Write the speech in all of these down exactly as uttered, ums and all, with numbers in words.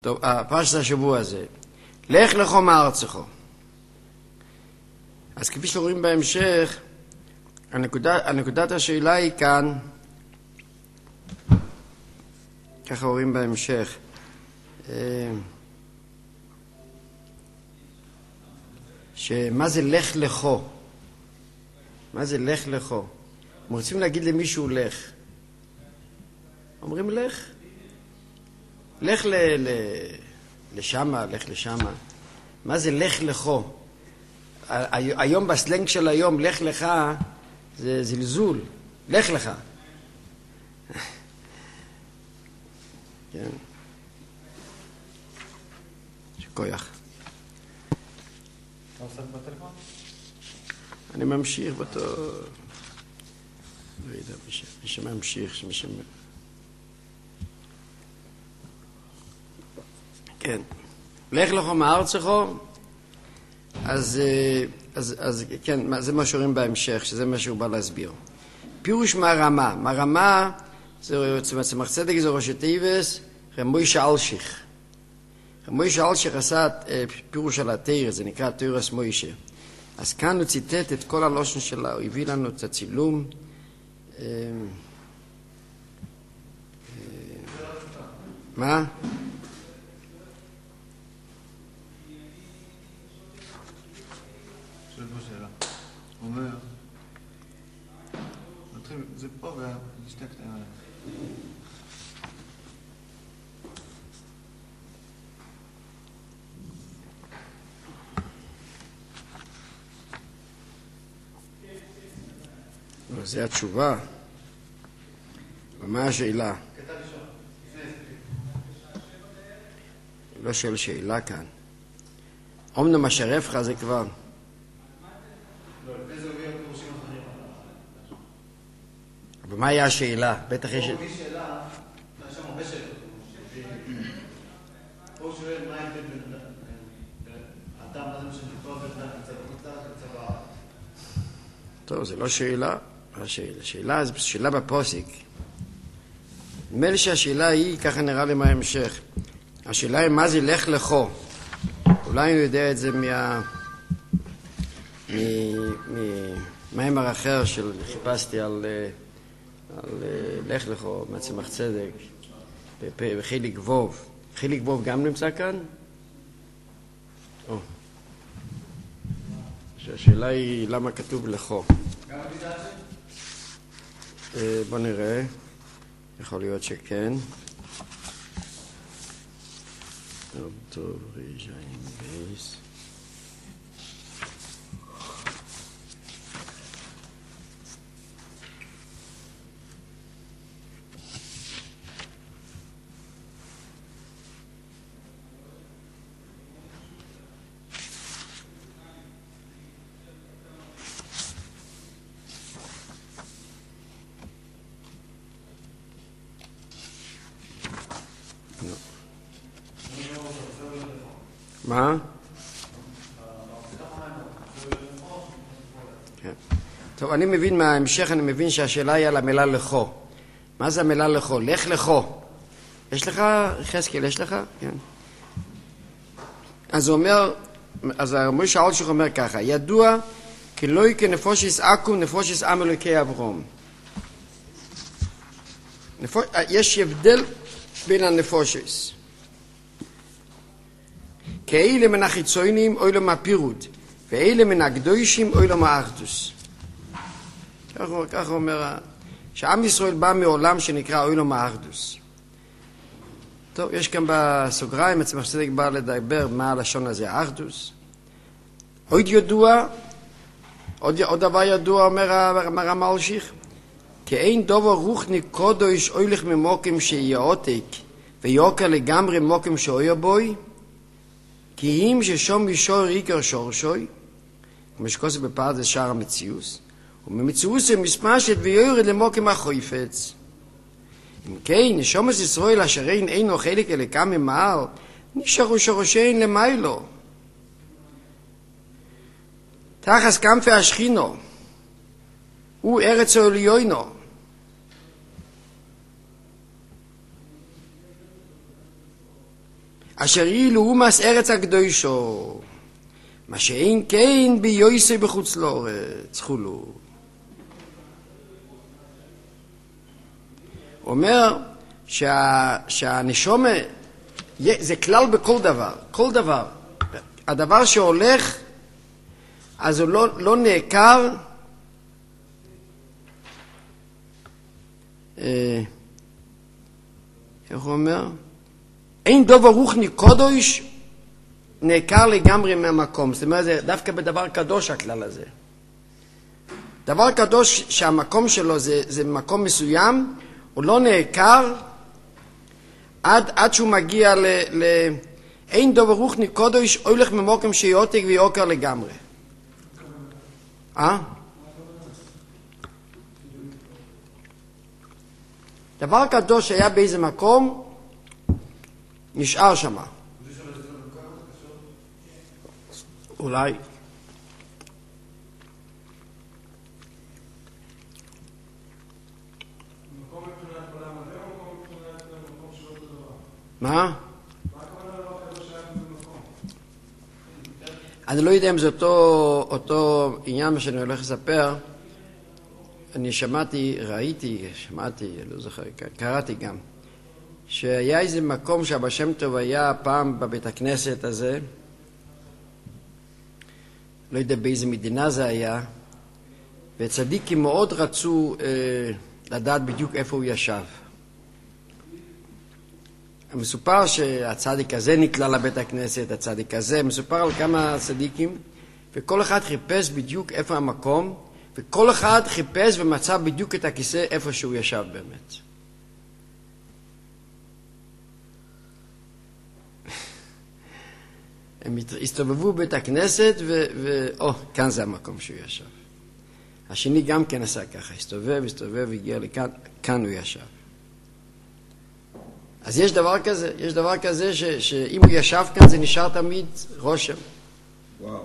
טוב, הפרשת השבוע הזה, לך לך מארצך. אז כפי שרואים בהמשך, הנקודה, הנקודת השאלה היא כאן, ככה רואים בהמשך, שמה זה לך לכו? מה זה לך לכו? הם רוצים להגיד למישהו לך. אומרים לך. לך ל, ל, לשמה, לך לשמה. מה זה לך לכו? היום בסלנג של היום, לך לך, זה זלזול. לך לך. כן. שכוייך. אתה עושה בטלפון? אני ממשיך באותו... לא יודע, מי שממשיך, מי שממשיך. כן. לך לך מארצך, אז, אז, אז כן, זה מה שרואים בהמשך, שזה מה שהוא בא להסביר. פירוש מהרמה. מהרמה, זה צמח צדק, זה ראשי תיבס, מוישה אלשיך. מוישה אלשיך עשה פירוש על התירס, זה נקרא תירס מוישה. אז כאן הוא ציטט את כל הלושן שלה, הוא הביא לנו את הצילום. מה? הוא אומר, נתחיל, זה פה ונשתה קטעים עליהם. זה התשובה. ומה השאלה? לא שואל שאלה כאן. אומנם השרפך זה כבר... ומה היה השאלה? בטח יש... מי שאלה, יש שם הרבה שאלות. פה הוא שואל מה ההבדל בין אדם, מה זה משנה לכתוב את הצבא? טוב, זה לא שאלה. השאלה זה שאלה בפוסק. נדמה לי שהשאלה היא, ככה נראה לי מה ההמשך. השאלה היא מה זה לך לכו. אולי אני יודע את זה מה... מהאמר אחר של חיפשתי על... על לך לכו, מצמח צדק, וחיליק ווב. חיליק ווב גם נמצא כאן? או. השאלה היא למה כתוב לכו. גם בגלל בוא נראה. יכול להיות שכן. טוב, טוב, ריז'יים בייס. מה? כן. טוב, אני מבין מההמשך, אני מבין שהשאלה היא על המילה לכו. מה זה המילה לכו? לך לכו. יש לך, חזקאל, יש לך? כן. אז הוא אומר, אז מוישה אלשיך אומר ככה, ידוע כי לא יקה נפושיס עקום נפושיס עם אלוקי אברהם. יש הבדל בין הנפושיס. כאלה מן החיצונים אוי לו מהפירוט, ואלה מן הקדושים אוי לו מהאחדוס. ככה אומר, שעם ישראל בא מעולם שנקרא אוי לו מהאחדוס. טוב, יש כאן בסוגריים, צמח צדק בא לדבר מה הלשון הזה, אחדוס. עוד ידוע, עוד, עוד דבר ידוע, אומר הרב אלשיך, כי אין דובר רוחני קודש אוילך ממוקם שיהיה עותק, ויוקר לגמרי מוקם שאויה בוי, כי אם ששום מישור עיקר שורשוי, כמו שכוסף בפרט זה שער המציאוס, וממציאוס זה מסמשת ויורד למוקם החויפץ. אם כן, נשומס ישראל אשר אין אינו חלק אלקם ממעל, נשארו שורשיין למיילו. תחס כנפי השכינו, הוא ארץ העליונו. אשר היא לאומס ארץ הקדושו, מה שאין כן ביוסי בחוץ לארץ, חולו. הוא אומר שה, שהנשומה, זה כלל בכל דבר, כל דבר. הדבר שהולך, אז הוא לא, לא נעקר, אה, איך הוא אומר? אין דובר רוחני קודש נעקר לגמרי מהמקום. זאת אומרת, זה דווקא בדבר קדוש הכלל הזה. דבר קדוש שהמקום שלו זה, זה מקום מסוים, הוא לא נעקר עד, עד שהוא מגיע ל... ל אין דובר רוחני קודש הולך ממוקם שיעותק ויעוקר לגמרי. אה? דבר קדוש שהיה באיזה מקום נשאר שם. אולי. מה? אני לא יודע אם זה אותו, אותו עניין שאני הולך לספר. אני שמעתי, ראיתי, שמעתי, לא זוכר, קראתי גם, שהיה איזה מקום שהבא שם טוב היה פעם בבית הכנסת הזה, לא יודע באיזה מדינה זה היה, וצדיקים מאוד רצו אה, לדעת בדיוק איפה הוא ישב. מסופר שהצדיק הזה נקלע לבית הכנסת, הצדיק הזה, מסופר על כמה צדיקים, וכל אחד חיפש בדיוק איפה המקום, וכל אחד חיפש ומצא בדיוק את הכיסא איפה שהוא ישב באמת. הם הסתובבו בבית הכנסת, ו... ו... או, כאן זה המקום שהוא ישב. השני גם כן עשה ככה, הסתובב, הסתובב, הגיע לכאן, כאן הוא ישב. אז יש דבר כזה, יש דבר כזה ש, שאם הוא ישב כאן זה נשאר תמיד רושם. וואו.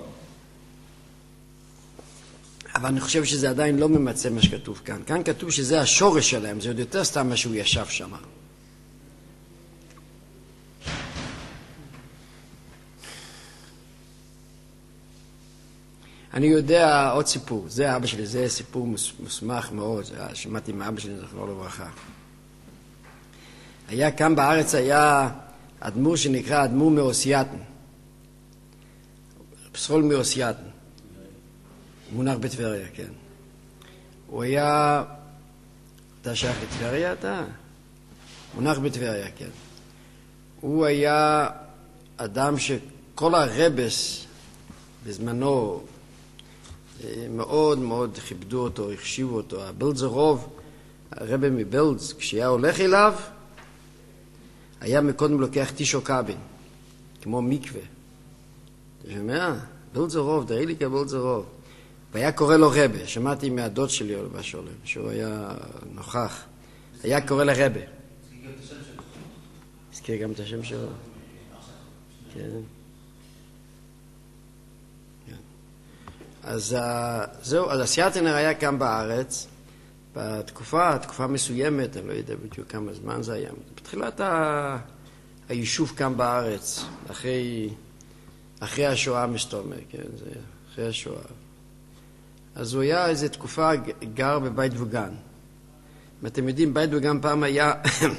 אבל אני חושב שזה עדיין לא ממצא מה שכתוב כאן. כאן כתוב שזה השורש שלהם, זה עוד יותר סתם מה שהוא ישב שם. אני יודע עוד סיפור, זה אבא שלי, זה סיפור מוסמך מאוד, שמעתי מאבא שלי, זכרו לברכה. היה כאן בארץ, היה אדמו"ר שנקרא אדמו"ר מאוסייתן. פסחול מאוסייתן. מונח בטבריה, כן. הוא היה... אתה שייך לטבריה, אתה? מונח בטבריה, כן. הוא היה אדם שכל הרבס בזמנו מאוד מאוד כיבדו אותו, החשיבו אותו. הבלזרוב, הרבא מבלז, כשהיה הולך אליו, היה מקודם לוקח טישו קבין, כמו מקווה. אתה שומע? בלזרוב, דאי לי כבלזרוב. והיה קורא לו רבא, שמעתי מהדוד שלי עולבה שולם, שהוא היה נוכח. היה קורא לרבא. הזכיר גם את השם שלו. כן. אז זהו, אז הסייאטנר היה כאן בארץ, בתקופה, תקופה מסוימת, אני לא יודע בדיוק כמה זמן זה היה, בתחילת ה... היישוב כאן בארץ, אחרי, אחרי השואה מסתומר, כן, זה אחרי השואה. אז הוא היה איזו תקופה גר בבית וגן. ואתם יודעים, בית וגן פעם היה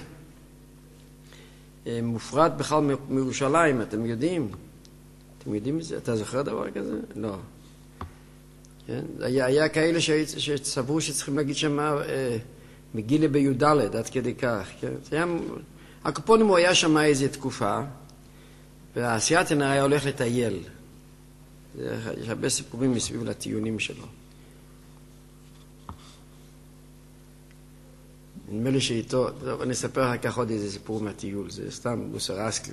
מופרד בכלל מירושלים, אתם יודעים? אתם יודעים את זה? אתה זוכר דבר כזה? לא. כן? היה, היה כאלה שסברו שצריכים להגיד שמה אה, מגילה בי"ד עד כדי כך. כן? היה, הקופונים הוא היה שם איזו תקופה, והסייאטנר היה הולך לטייל. יש הרבה סיפורים מסביב לטיולים שלו. נדמה לי שאיתו, טוב, אני אספר לך כך עוד איזה סיפור מהטיול, זה סתם מוסר אסקל.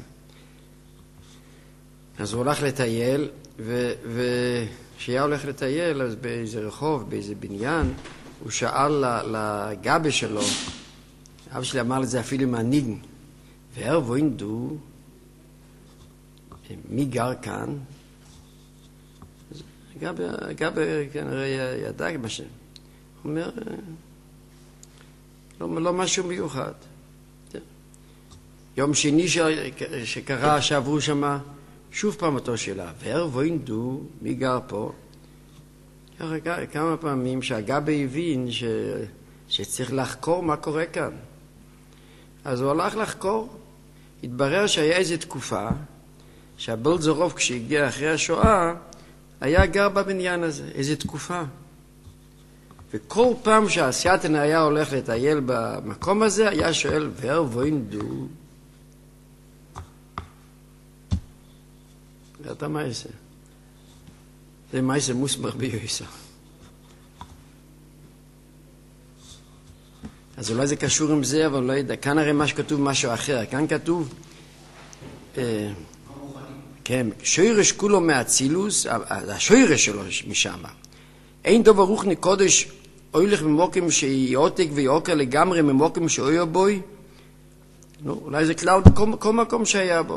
אז הוא הולך לטייל, וכשהיה הולך לטייל, אז באיזה רחוב, באיזה בניין, הוא שאל לגבי שלו, אבא שלי אמר לזה אפילו מהניגן, ואיר ווינדו, מי גר כאן? גבי, גבי כנראה ידע מה שם. הוא אומר, לא, לא משהו מיוחד. יום שני ש... שקרה, שעברו שמה, שוב פעם אותו שאלה, ור ווינדו, מי גר פה? כמה פעמים שהגבי הבין ש... שצריך לחקור מה קורה כאן. אז הוא הלך לחקור, התברר שהיה איזו תקופה, שהבולזורוב כשהגיע אחרי השואה, היה גר בבניין הזה, איזו תקופה. וכל פעם שהאסייתן היה הולך לטייל במקום הזה, היה שואל, ור ווינדו? אתה מה יעשה? זה מה יעשה מוסמך ביועסה. אז אולי זה קשור עם זה, אבל לא יודע. כאן הרי מה שכתוב משהו אחר. כאן כתוב, אה, כן, שוירש כולו מהצילוס, השוירש שלו משם. אין דובר רוחני קודש הולך ממוקם שיעותק ויעוקר לגמרי ממוקם שאויו בוי. נו, אולי זה כלל בכל כל מקום שהיה בו.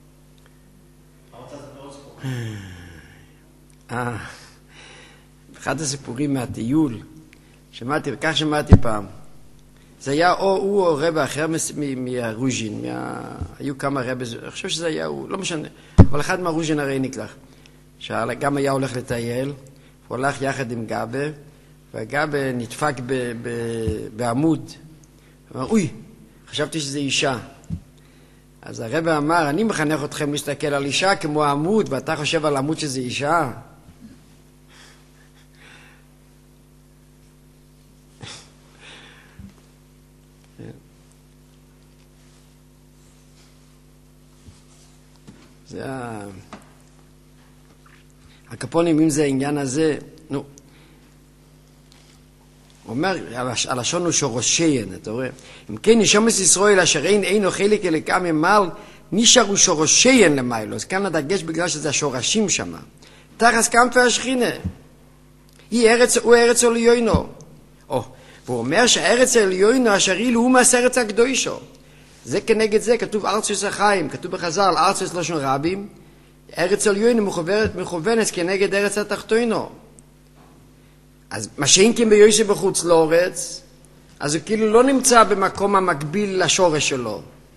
אה, אחד הסיפורים מהטיול, שמעתי, וכך שמעתי פעם. זה היה או הוא או רבא אחר מהרוז'ין, מה... היו כמה רבא, אני חושב שזה היה הוא, לא משנה, אבל אחד מהרוז'ין הרי נקלח, שגם היה הולך לטייל, הוא הולך יחד עם גבה, והגבה נדפק ב... ב... בעמוד, הוא אמר, אוי, חשבתי שזה אישה. אז הרבא אמר, אני מחנך אתכם להסתכל על אישה כמו העמוד, ואתה חושב על עמוד שזה אישה? זה ה... הקפונים, אם זה העניין הזה, נו, הוא אומר, הלשון הוא שורשיין, אתה רואה? אם כן, נשומס ישראל, אשר אין אינו חלק אליקה ממעל, נשארו שורשיין למיילו. אז כאן הדגש בגלל שזה השורשים שם. תחס כנפי השכינה. היא ארץ, הוא ארץ עליונו. או, והוא אומר שהארץ העליונו, אשר אילו הוא מהסרץ הקדושו. זה כנגד זה, כתוב ארצוס החיים, כתוב בחז"ל, ארצוס לשון רבים, ארץ עליונו מכוונת, מכוונת כנגד ארץ התחתונו. אז מה שאין כן ביוסף בחוץ לאורץ, אז הוא כאילו לא נמצא במקום המקביל לשורש שלו.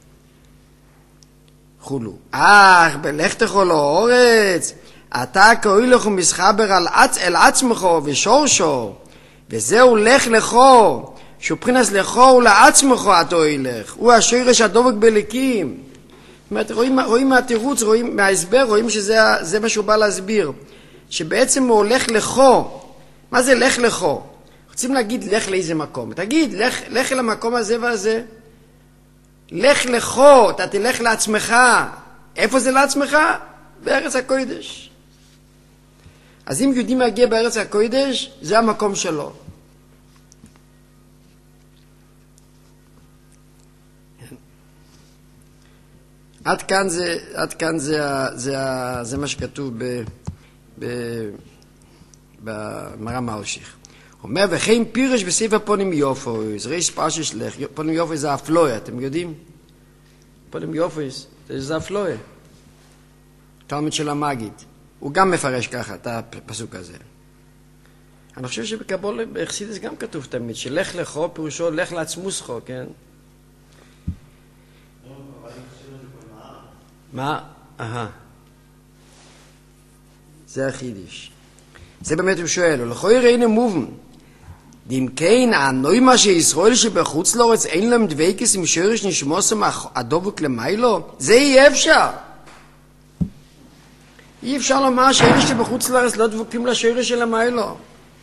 חולו. אך, בלכתך לאורץ, אתה כאוילך ומסחבר על עצ, אל עצמך ושורשו, וזהו לך לכו, שהוא פרינס לכו ולעצמך אתה הולך, הוא השורש הדבק בליקים. זאת אומרת, רואים, רואים מהתירוץ, רואים מההסבר, רואים שזה זה מה שהוא בא להסביר, שבעצם הוא הולך לכו. מה זה לך לכו? רוצים להגיד לך לאיזה מקום. תגיד, לך, לך אל המקום הזה והזה. לך לכו, אתה תלך לעצמך. איפה זה לעצמך? בארץ הקודש. אז אם יהודי מגיע בארץ הקודש, זה המקום שלו. עד כאן זה, עד כאן זה, זה, זה, זה מה שכתוב ב... ב במרא מלשיך. הוא אומר, וכן פירש בספר פונים יופויס, ריש פרשש לך, פונים יופויס זה אפלויה, אתם יודעים? פונים יופויס זה אפלויה. תלמיד של המגיד. הוא גם מפרש ככה את הפסוק הזה. אני חושב שבקבולה, באכסידס גם כתוב תמיד, שלך לכו פירושו לך לעצמוסכו, כן? מה? אהה. זה החידיש. זה באמת הוא שואל, ולכוי ראינו מובן, אם כן, הנוימה שישראל שבחוץ לארץ אין להם דבקס עם שורש נשמוסם הדבק למיילו, זה אי אפשר. אי אפשר לומר שאלה שבחוץ לארץ לא דבקים לשורש של המיילו.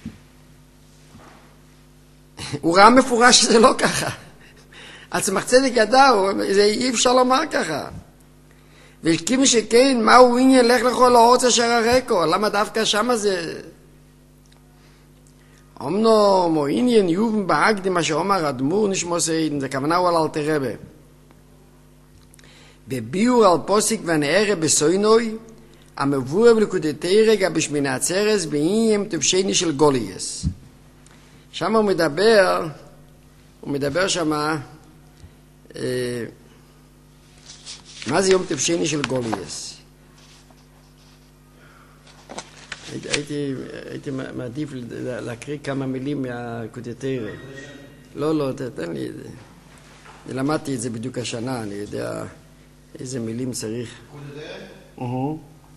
הוא ראה מפורש שזה לא ככה. עצמך צדק ידע, זה אי אפשר לומר ככה. וכיוון שכן, מהו עניין לך לכל הארץ אשר הרקו? למה דווקא שמה זה... אמנם או עניין יובן בהקדים מה שאומר אדמו"ר נשמוס עדן, זה כוונה הוא על אלתר רבי. בביאור על פוסק ונערה בסוינוי, המבואר בליקוטי תרא בשמיני עצרת בעניין תבשני של גולייס. שם הוא מדבר, הוא מדבר שמה... אה, מה זה יום תבשני של גולייס? הייתי, הייתי, הייתי מעדיף להקריא כמה מילים מהקוטטריה. לא, לא, תן לי את זה. אני למדתי את זה בדיוק השנה, אני יודע איזה מילים צריך. פיקוד הדרך? אוהו.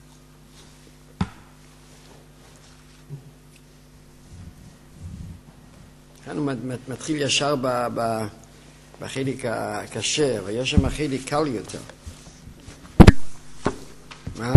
כאן הוא מתחיל ישר ב, ב, בחלק הקשה, ויש שם חלק קל יותר. מה?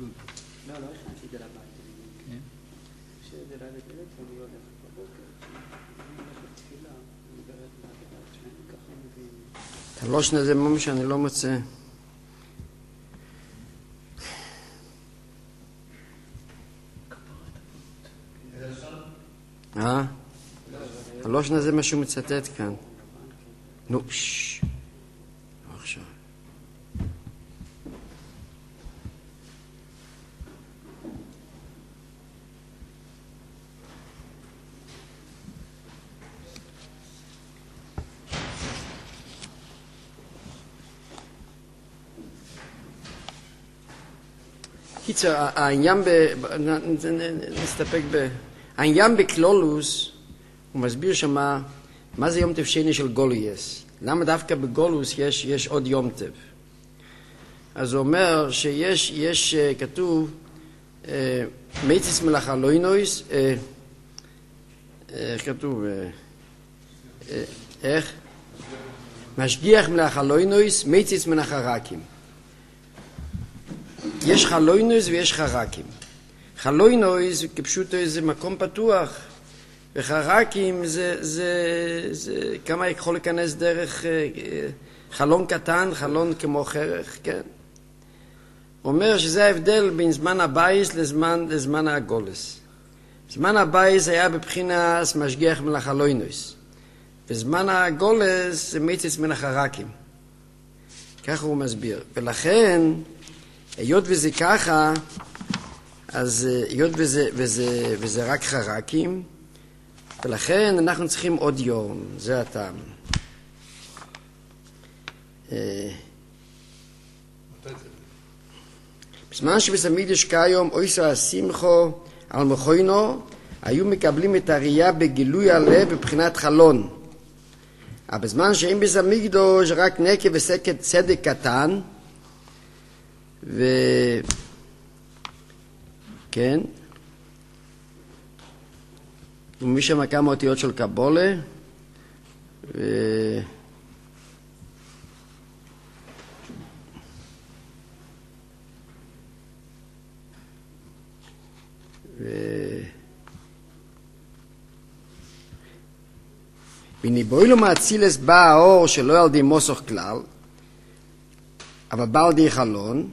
לא, לא הכנתי את זה לבית. כן. שזה לילה דלת, אני הולך בבוקר, אני הולך לתפילה, אני מדברת מהדבר שאני ככה מבין. את הלושן הזה ממש אני לא מוצא. אה? הלושן הזה מה שהוא מצטט כאן. נו, ששש. עכשיו. קיצר, העניין ב... נסתפק ב... העניין בקלולוס, הוא מסביר שמה, מה זה יום טב שני של גולויס. למה דווקא בגולוס יש, יש עוד יום טב. אז הוא אומר שיש, יש, כתוב, מייציס מלאכה לוינויס, איך כתוב, איך? משגיח מלאכה לוינויס, מייציס מלאכה רקים. יש חלוינויס ויש חרקים. חלוינויס כפשוטו זה מקום פתוח, וחרקים זה, זה, זה כמה יכול להיכנס דרך חלון קטן, חלון כמו חרך, כן. הוא אומר שזה ההבדל בין זמן הבייס לזמן, לזמן הגולס. זמן הבייס היה בבחינת משגיח מן החלוינויס, וזמן הגולס זה מייציס מן החרקים. ככה הוא מסביר. ולכן, היות וזה ככה, אז היות וזה, וזה, וזה רק חרקים, ולכן אנחנו צריכים עוד יום, זה הטעם. בזמן שבסמידש כיום אויסו השמחו על מכוינו, היו מקבלים את הראייה בגילוי הלב בבחינת חלון. אבל בזמן שאין בסמידוש רק נקב וסקת צדק קטן, ו... כן, ומשם כמה אותיות של קבולה, ו... ו... וניבוילו מאצילס בא האור שלא על די מוסוך כלל, אבל בא על די חלון,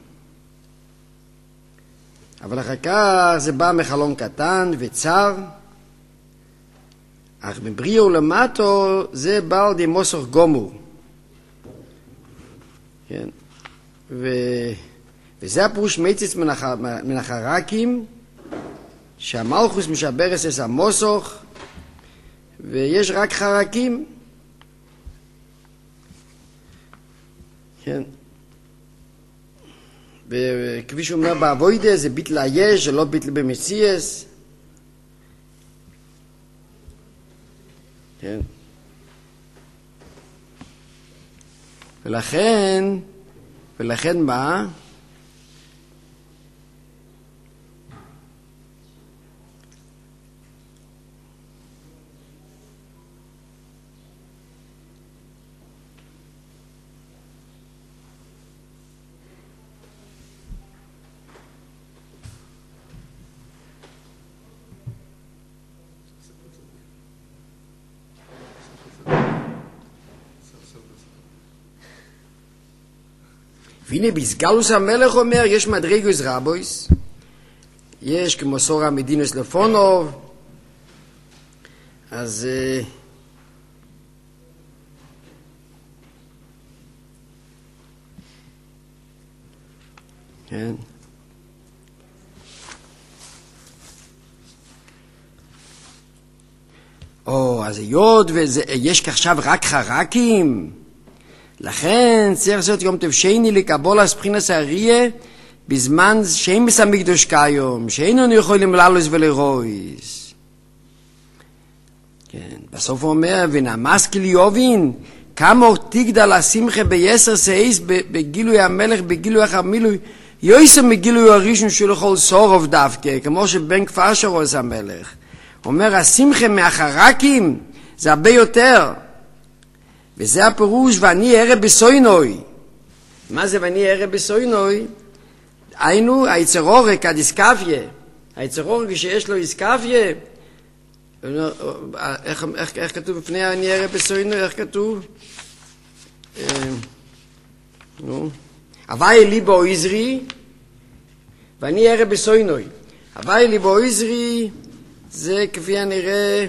אבל אחר כך זה בא מחלון קטן וצר, אך מבריאו למטו זה בא על די מוסוך גומור. כן. ו... וזה הפירוש מייציס מן, הח... מן החרקים, שהמלכוס משברס את המוסוך, ויש רק חרקים. כן. וכפי שהוא אומר בעבודה, זה ביטל היש, זה לא ביטל במציאס. כן. ולכן, ולכן מה? והנה בסגלוס המלך אומר, יש מדרגוס רבויס, יש כמו סורה מדינוס לפונוב, אז כן. או, אז היות ויש עכשיו רק חרקים, לכן צריך לעשות יום טוב שני לקבול הספחינס האריה בזמן שאין בסמיקדוש כיום, שאיננו יכולים ללוס ולרויס. כן, בסוף הוא אומר, ונמסקיל יובין, כמה תגדל השמחה ביסר סייס בגילוי המלך, בגילוי החמילוי, יויסו מגילוי הראשון של כל סורוב דווקא, כמו שבן כפר שרוס המלך. הוא אומר, השמחה מהחרקים זה הרבה יותר. וזה הפירוש, ואני ערב בסוינוי. מה זה ואני ערב בסוינוי? היינו, היצרורה כדיסקפיה, היצרורה כשיש לו איסקפיה, איך, איך, איך כתוב בפני אני אראה בסוינו, איך כתוב? נו, הווי ליבו עזרי, ואני אראה בסוינוי. הווי ליבו עזרי, זה כפי הנראה,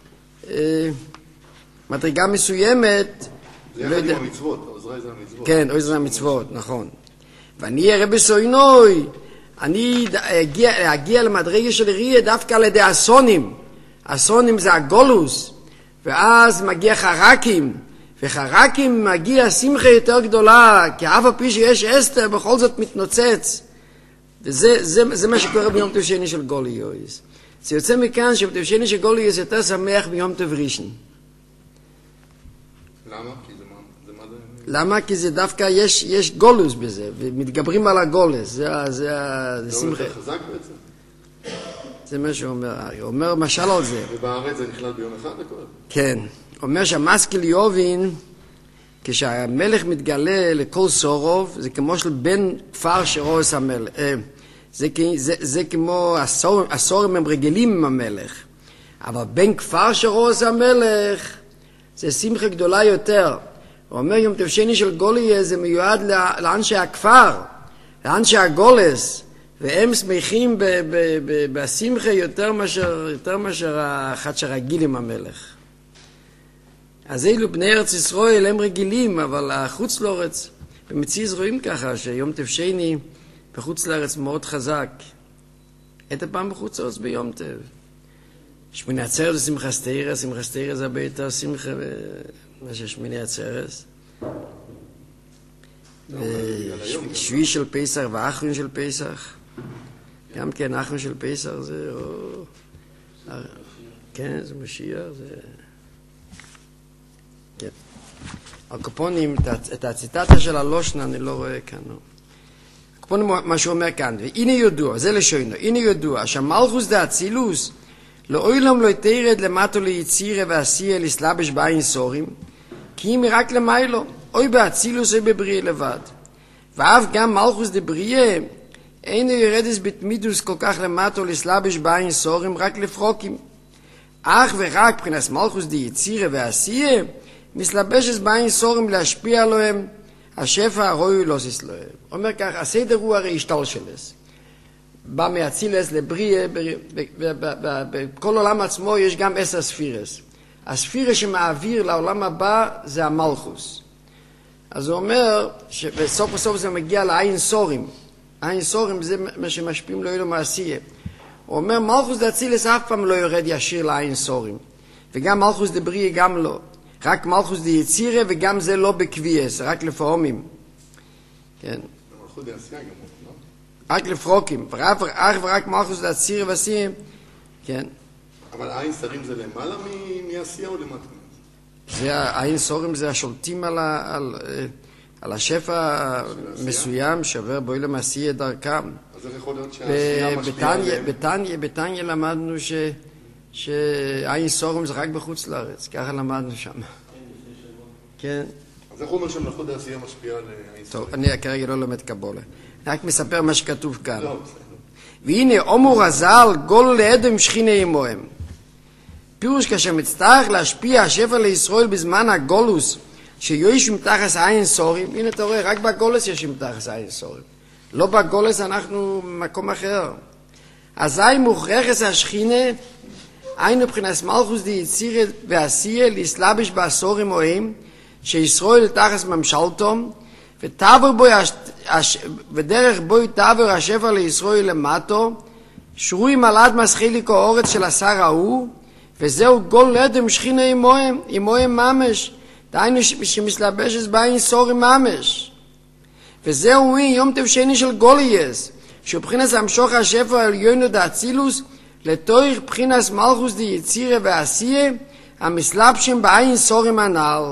מדרגה מסוימת. זה יחד עם המצוות, עוזרי זה המצוות. כן, עוזרי המצוות, נכון. ואני אראה בסוינוי, אני אגיע, אגיע למדרגה של ראייה דווקא על ידי אסונים. אסונים זה הגולוס, ואז מגיע חרקים, וחרקים מגיע שמחה יותר גדולה, כי אף על פי שיש אסתר, בכל זאת מתנוצץ. וזה זה, זה מה שקורה ביום טוב שני של גולי יויס. זה יוצא מכאן שביום טוב שני של גולי יויס יותר שמח ביום טוב ראשון. למה? כי זה מה זה? מה זה... למה? כי זה דווקא, יש, יש גולוס בזה, ומתגברים על הגולס. זה, זה, זה שמחה. לא יותר חזק בעצם? זה מה שהוא אומר. הוא אומר משל על זה. ובארץ זה נכלל ביום אחד הכל? כן. הוא אומר שהמשכיל יובין, כשהמלך מתגלה לכל סורוב, זה כמו של בן כפר שרוס המלך. זה, זה, זה כמו הסור, הסורים הם רגילים עם המלך. אבל בן כפר שרוס המלך, זה שמחה גדולה יותר. הוא אומר יום טוב שני של גוליה, זה מיועד לאנשי הכפר, לאנשי הגולס, והם שמחים בשמחה יותר מאשר, יותר מאשר אחד שרגיל עם המלך. אז אלו בני ארץ ישראל הם רגילים, אבל החוץ לארץ, במציאות רואים ככה שיום טוב שני בחוץ לארץ מאוד חזק. את הפעם בחוץ לארץ ביום טוב. שמיני עצרת זה שמחה סתירה, שמחה סתירה זה הרבה יותר שמחה מה ששמיני עצרת. שביעי של פסח ואחרון של פסח. גם כן אחרון של פסח זה... כן, זה משיח, זה... כן. הקופונים, את הציטטה של הלושנה אני לא רואה כאן. הקופונים מה שהוא אומר כאן, והנה ידוע, זה לשוינו, הנה ידוע, שהמלכוס דה אצילוס לאוילום לא יתרד למטו ליצירה ועשייה לסלבש בעין סורים, כי אם רק למיילו, אוי באצילוס אוי בבריא לבד. ואף גם מלכוס דה בריא, אינו ירדס בתמידוס כל כך למטו לסלבש בעין סורים, רק לפרוקים. אך ורק מבחינת מלכוס דה יצירה ועשייה, מסלבשס בעין סורים להשפיע עליהם, השפע הרוי לא סיסלוהם. אומר כך, הסדר הוא הרי השתל שלס. בא מאצילס לבריא, בכל עולם עצמו יש גם עשר ספירס. הספירה שמעביר לעולם הבא זה המלכוס. אז הוא אומר שבסוף בסוף זה מגיע לעין סורים. עין סורים זה מה שמשפיעים לו אלו מעשייה. הוא אומר מלכוס דאצילס אף פעם לא יורד ישיר לעין סורים. וגם מלכוס דבריא גם לא. רק מלכוס דיצירה וגם זה לא בקביעס, רק לפעמים. כן. מלכוס דיצירה גם לא? רק לפרוקים. אך ורק מלכוס דיצירה ועשייה. כן. אבל עין סורים זה למעלה מעשייה או למטה? זה העין סורים זה השולטים על, על, על השפע מסוים שעובר בו למעשייה דרכם. אז איך יכול להיות שהעשייה משפיעה עליהם? בתניה, בתניה למדנו ש... שעין סורים זה רק בחוץ לארץ, ככה למדנו שם. כן. אז איך הוא אומר שמלכות העשייה משפיעה על עין סורים? טוב, אני כרגע לא לומד קבולה. אני רק מספר מה שכתוב כאן. והנה, אומר הזל, גול לאדם שכינה עמוהם. פירוש כאשר מצטרך להשפיע השפע לישראל בזמן הגולוס, שיש מתחס עין סורים, הנה אתה רואה, רק בגולוס יש מתחס עין סורים. לא בגולוס אנחנו במקום אחר. אזי מוכרחס השכינה, היינו מבחינת מלכוס די יצירה ועשייה להסלבש בעשורים אוהם, שישראל תחס ממשלתום, ותעבר בו, ודרך בו תעבר השפע לישראל למטו, שרוי מלד מסחיליקו אורץ של השר ההוא, וזהו גול לאדם שכינה עמוהם, עמוהם ממש, דהיינו שמסלבשת בעין סורים ממש. וזהו יום טוב שני של גולייס, שבחינס המשוך השפע העליון דאצילוס, לתורך בחינס מלכוס די יצירה ועשייה, המסלבשים בעין סורים הנעל.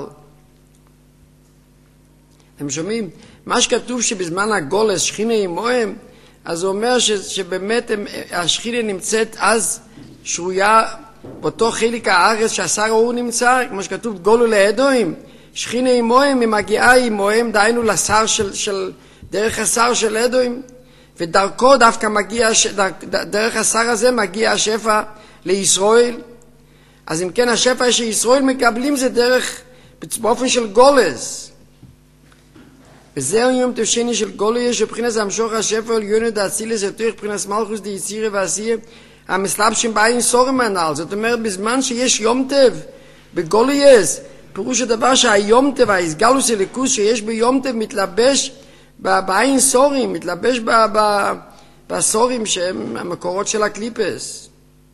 אתם שומעים? מה שכתוב שבזמן הגולס שכינה עמוהם, אז הוא אומר ש, שבאמת השכינה נמצאת אז שרויה באותו חלק הארץ שהשר ההוא נמצא, כמו שכתוב גולו לאדוים, שכינה עמוהם, היא מגיעה עמוהם, דהיינו לשר של, של, דרך השר של אדוים, ודרכו דווקא מגיע, דרך השר הזה מגיע השפע לישראל. אז אם כן השפע שישראל מקבלים זה דרך, באופן של גולס. וזהו יום טוב שני של גולס, שבחינס המשוך השפע עליון דאצילס יותר בחינס מלכוס דיצירה ועשייה, המסלבשים בעין סורם הנ"ל. זאת אומרת, בזמן שיש יום טוב בגולס, פירוש הדבר שהיום טוב, ההסגלוס הליכוס שיש ביום טוב מתלבש בעין סורים, מתלבש בסורים שהם המקורות של הקליפס.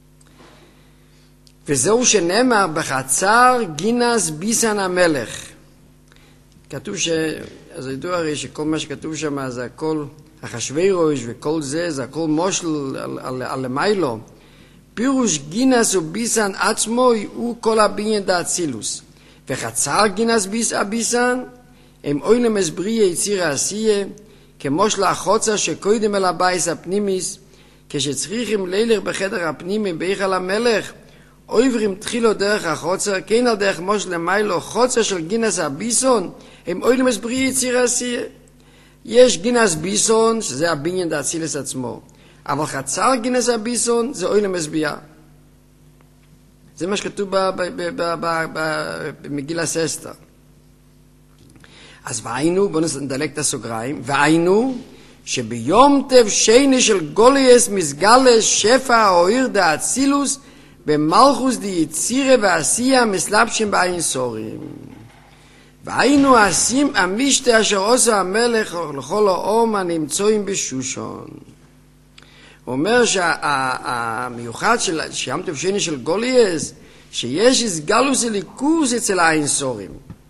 וזהו שנאמר בחצר גינס ביסן המלך. כתוב ש... אז ידוע הרי שכל מה שכתוב שם זה הכל אחשוורוש וכל זה, זה הכל מושל על, על, על למיילו. פירוש גינס וביסן עצמו הוא כל הבניין דאצילוס. וחצר גינס ביס הביסן הם אוילם הסבריה יציר העשייה, כמו של החוצה שקודם אל הבייס הפנימיס, כשצריכים לילך בחדר הפנימי בהיכל המלך, עוברים תחילו דרך החוצה, כן על דרך מושל למיילו, חוצה של גינס הביסון, הם אוילם הסבריה יציר העשייה. יש גינס ביסון, שזה הבניין דאצילס עצמו, אבל חצר גינס הביסון זה אוילם הסבריה. זה מה שכתוב במגילת אסתר. אז והיינו, בואו נדלק את הסוגריים, והיינו שביום טוב שני של גולייס מסגלה שפע האויר דאצילוס במלכוס די יצירה ועשייה מסלבשים בעין סורים. והיינו עשים המשתה אשר עושה המלך לכל האום הנמצאים בשושון. הוא אומר שהמיוחד של ים טוב שני של גולייס, שיש הסגלוס הליכוס אצל העין סורים.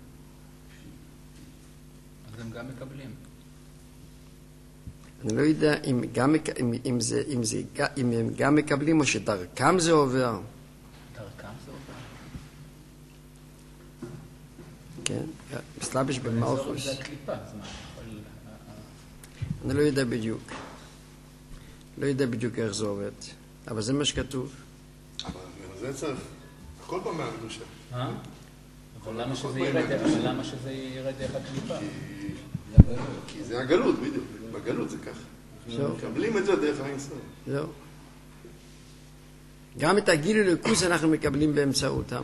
אז הם גם מקבלים. אני לא יודע אם, גם, אם, אם, זה, אם, זה, אם הם גם מקבלים או שדרכם זה עובר. דרכם זה עובר? כן, מסלבש במלכוס. זה הקליפה, אז מה? אני לא יודע בדיוק. לא יודע בדיוק איך זה עובד, אבל זה מה שכתוב. אבל זה צריך, הכל בא מהקדושה. אה? אבל למה שזה ירד, אבל למה שזה ירד דרך הקליפה? כי זה הגלות, בדיוק. בגלות זה ככה. מקבלים את זה דרך העין סוף. זהו. גם את הגיל הליכוס אנחנו מקבלים באמצעותם.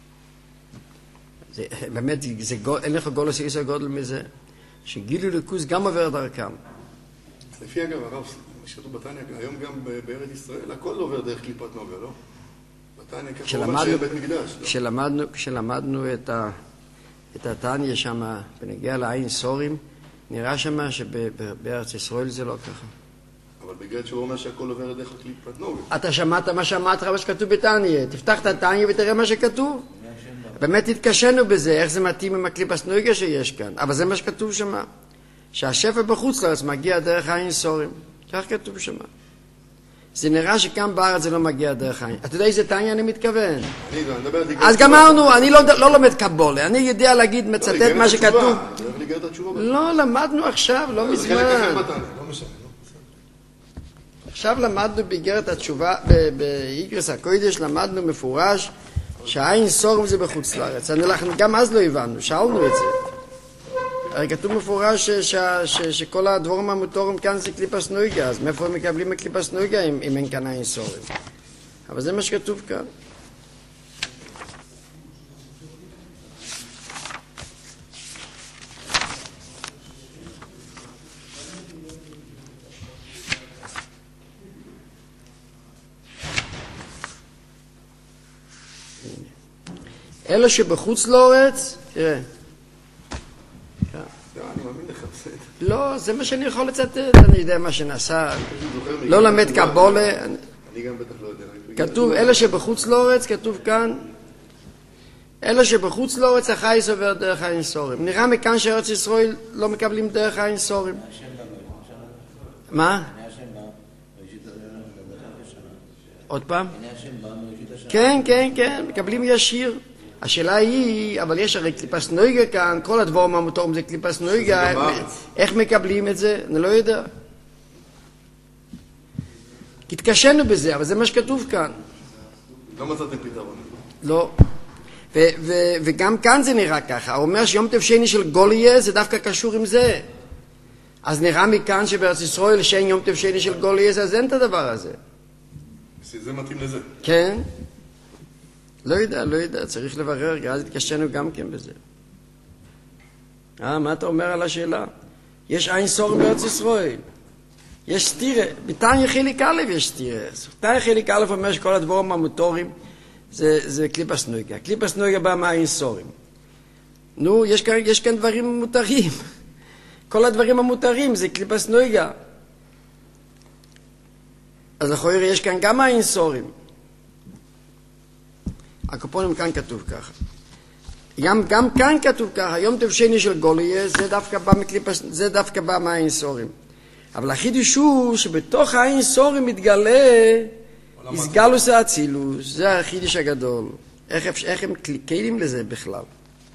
זה, באמת, זה, אין לך גולוס יסר גודל מזה, שגיל הליכוס גם עובר דרכם. לפי אגב, הרב, שכתוב בתניא, היום גם בארץ ישראל, הכל עובר דרך קליפת נוגה, לא? בתניא ככה אומר שיהיה בית מקדש, לא? כשלמדנו, כשלמדנו את, ה, את התניא שם, בנגיע לעין סורים, נראה שם שבארץ ישראל זה לא ככה. אבל בגלל שהוא אומר שהכל עובר דרך קליפת נוגה. אתה שמעת מה שאמרת מה שכתוב בתניא, תפתח את התניא ותראה מה שכתוב. באמת התקשנו בזה, איך זה מתאים עם הקליפת נוגה שיש כאן, אבל זה מה שכתוב שם. שהשפע בחוץ לארץ מגיע דרך העין סורים. כך כתוב שם. זה נראה שכאן בארץ זה לא מגיע דרך העין. אתה יודע איזה תניא אני מתכוון? אני לא, אני מדבר... אז גמרנו, אני לא לומד קבולה, אני יודע להגיד, מצטט מה שכתוב. לא, למדנו עכשיו, לא מזמן. עכשיו למדנו באיגרת התשובה, באיגרס הקודש למדנו מפורש שהעין סורים זה בחוץ לארץ. גם אז לא הבנו, שאלנו את זה. הרי כתוב מפורש ש, ש, ש, שכל הדבורים המוטורים כאן זה קליפס נויגה, אז מאיפה הם מקבלים קליפס נויגה אם, אם אין כאן עין סורים? אבל זה מה שכתוב כאן. אלה שבחוץ לארץ, תראה, לא, זה מה שאני יכול לצטט, אני יודע מה שנעשה, לא למד קבולה. אני גם בטח לא יודע. כתוב, אלה שבחוץ לארץ, כתוב כאן, אלה שבחוץ לארץ החייס עובר דרך העין סורים. נראה מכאן שארץ ישראל לא מקבלים דרך העין סורים. מה? עוד פעם? כן, כן, כן, מקבלים ישיר. השאלה היא, אבל יש הרי קליפס נויגה כאן, כל הדבורים המוטורים זה קליפס נויגה, איך מקבלים את זה? אני לא יודע. התקשנו בזה, אבל זה מה שכתוב כאן. לא מצאתם פתרון. לא. וגם כאן זה נראה ככה. הוא אומר שיום טוב שני של גוליה זה דווקא קשור עם זה. אז נראה מכאן שבארץ ישראל שאין יום טוב שני של גולייס, אז אין את הדבר הזה. זה מתאים לזה. כן? לא יודע, לא יודע, צריך לברר, אז התקשנו גם כן בזה. אה, מה אתה אומר על השאלה? יש אין סורים בארץ ישראל. יש סתירה, בתניא חלק א' יש סתירה. בתניא חלק א' אומר שכל הדבורים המוטורים זה, זה קליפס נויגה. קליפס נויגה בא מהאין סורים. נו, יש כאן, יש כאן דברים מותרים. כל הדברים המותרים זה קליפס נויגה. אז לכאורה יש כאן גם האין סורים. הקופונים כאן כתוב ככה. גם, גם כאן כתוב ככה, יום טוב שני של גוליה, זה דווקא בא מקליפס, זה דווקא בא מהאין סורים. אבל החידוש הוא שבתוך האין סורים מתגלה איסגלוס האצילוס, זה החידוש הגדול. איך, איך הם קלים לזה בכלל? אולי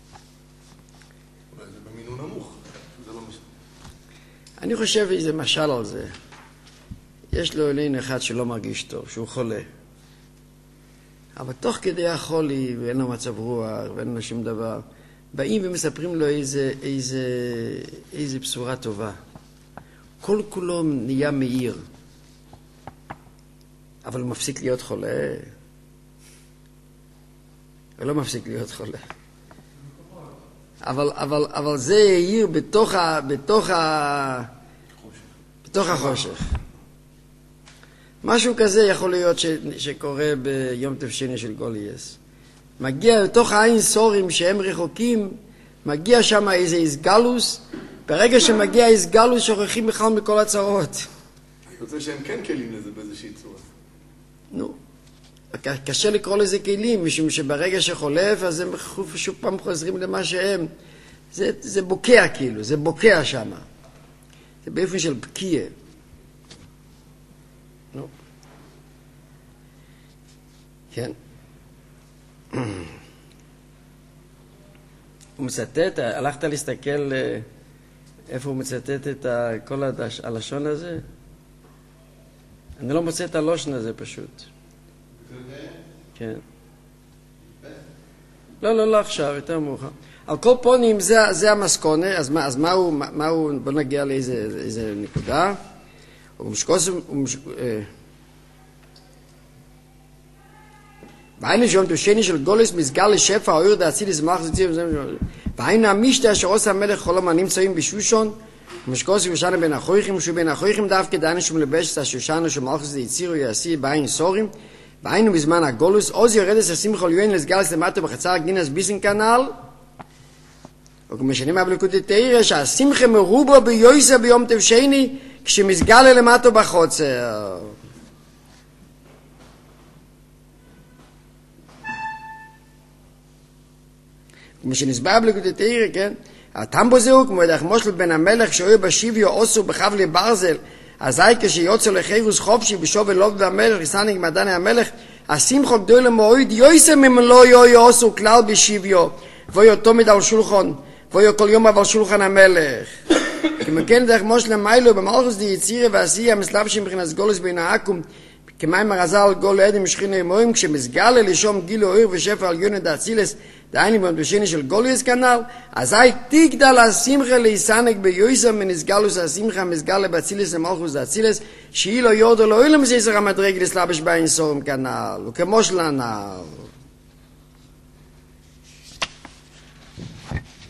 זה במינון נמוך, זה לא משנה. אני חושב איזה משל על זה. יש לו אלין אחד שלא מרגיש טוב, שהוא חולה. אבל תוך כדי החולי, ואין לו מצב רוח, ואין לו שום דבר, באים ומספרים לו איזה, איזה, איזה בשורה טובה. כל כולו נהיה מאיר. אבל הוא מפסיק להיות חולה. הוא לא מפסיק להיות חולה. אבל, אבל, אבל זה יאיר בתוך ה, בתוך ה, בתוך החושך. משהו כזה יכול להיות ש, שקורה ביום טוב שני של גולייס. מגיע לתוך העין סורים שהם רחוקים, מגיע שם איזה איסגלוס, ברגע שמגיע איסגלוס שוכחים בכלל מכל הצרות. אני רוצה שהם כן כלים לזה באיזושהי צורה. נו, קשה לקרוא לזה כלים, משום שברגע שחולף אז הם שוב פעם חוזרים למה שהם. זה, זה בוקע כאילו, זה בוקע שם. זה באופן של בקיע. נו. כן. הוא מצטט, הלכת להסתכל איפה הוא מצטט את כל הלשון הזה? אני לא מוצא את הלושן הזה פשוט. כן. לא, לא, לא עכשיו, יותר מאוחר. על כל פונים זה, זה המסקונה, אז מה, אז מה הוא, מה הוא, בוא נגיע לאיזה איזה נקודה. הוא משקוס, הוא משק... והיינו שיום טוב שני של גולס מסגר לשפע האויר דאציליס מלאך זציר והיינו המשתה אשר עושה המלך חולם הנמצאים בשושון ומשקוס יושנה בין החויכים ושבין החויכים דווקא דיינו שום לבש את השושנה שמלאך זה יצירו יעשי בעין סורים והיינו בזמן הגולוס עוז יורד את השמחו ליואין לסגלס למטה בחצר הגינס ביסן כנל וכמשנים הבליקות תאיר שהשמחה מרובו ביועסה ביום טוב שני כשמסגל למטה בחוצר כמו שנסבר בליקודי תאיר, כן? הטמבו זהו, כמו ידח מושל בן המלך, שאוהב בשיביו עושו בחבלי ברזל, אזי כשיוצא לחירוס חופשי בשוב אלוב והמלך, לסניק מדעני המלך, השמחו גדול למועד, יויסם אם לא יוי עושו כלל בשיביו, ויו תומד על שולחון, ויו כל יום על שולחן המלך. כמו כן ידח מושל למיילו, במלכוס די יצירה ועשייה, מסלבשים מבחינת גולס בין העקום, כמים הרזל גול עדים שכינה אמורים, כשמסגל לשום גילו אויר ושפע על יונת דאצילס, דיינים ביום בשני של גולייס כנל, אזי תגדל השמחה להיסנק ביועסה מנסגלוס השמחה מסגל לבצילס למלכוס דאצילס, שהיא לא יורדו לא אילם זיסר המדרג לסלבש בעין סורם כנל, וכמו שלנל.